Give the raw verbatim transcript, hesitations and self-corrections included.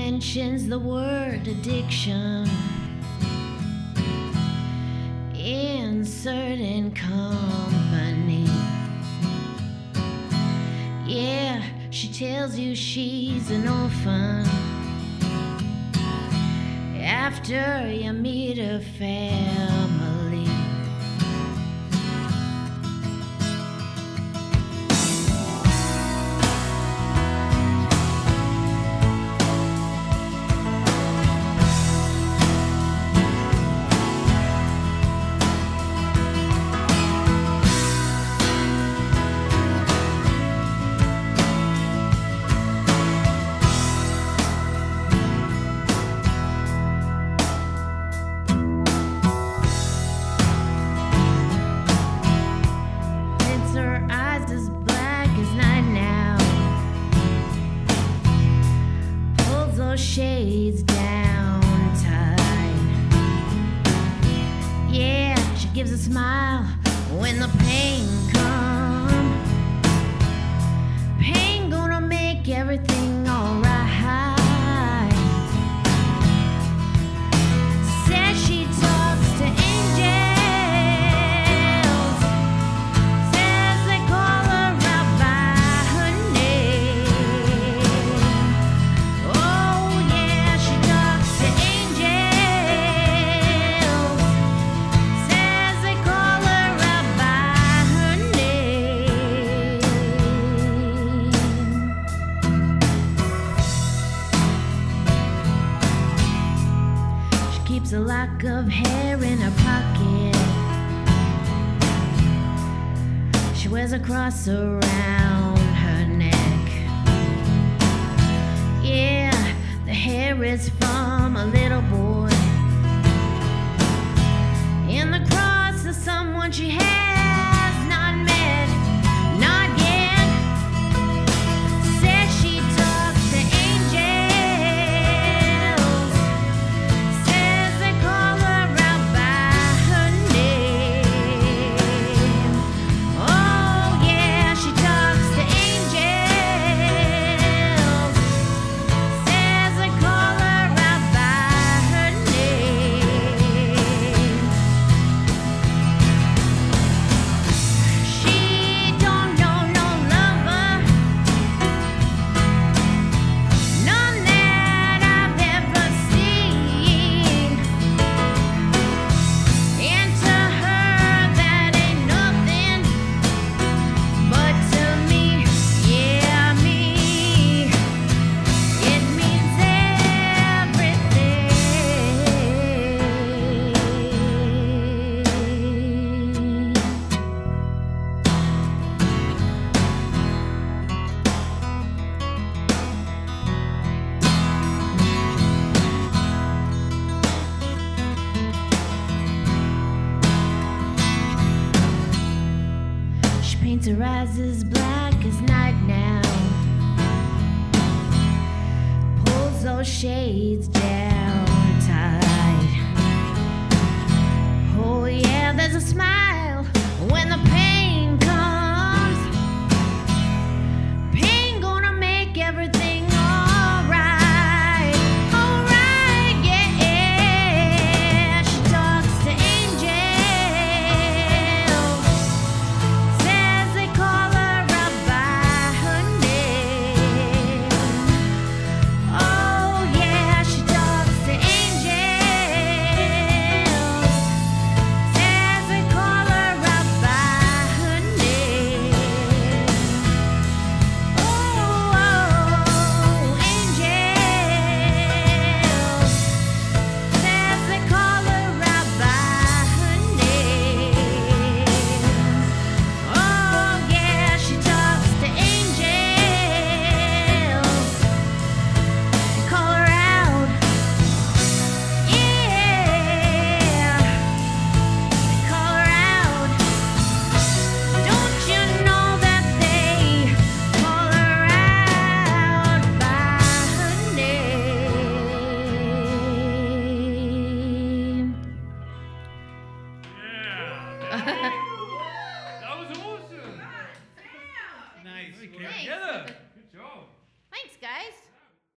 mentions the word addiction in certain company. Yeah, she tells you she's an orphan after you meet her family. Shades down tight. Yeah, she gives a smile when the pain comes. Pain gonna make everything alright. Says she talks to angels. Says they call her out by her name. Keeps a lock of hair in her pocket. She wears a cross around her neck. Yeah, the hair is from a little boy, and the cross is someone she has not met, not yet. Says she talks to angels. Paints her eyes as black as night now. Pulls those shades down tight. Oh yeah, there's a smile when the pain comes. Pain gonna make everything alright. Alright, yeah. She talks to angels. That was awesome. Nice. We came together. Good job. Thanks, guys.